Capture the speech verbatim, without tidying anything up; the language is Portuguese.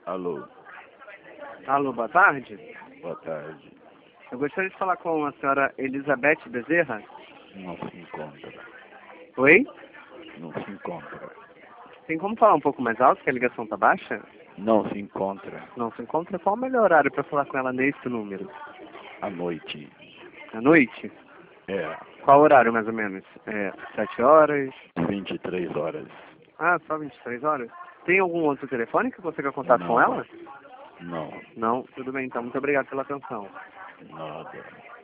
Alô, Alô, boa tarde. boa tarde. Eu gostaria de falar com a senhora Elizabeth Bezerra. Não se encontra. Oi? Não se encontra. Tem como falar um pouco mais alto, que a ligação tá baixa? Não se encontra Não se encontra? Qual o melhor horário para falar com ela nesse número? à noite. À noite? É, Qual horário, mais ou menos? É, sete horas? vinte e três horas. Ah, só vinte e três horas? Tem algum outro telefone que você quer contato Não. com ela? Não, Não? Tudo bem, então. Muito obrigado pela atenção. nada.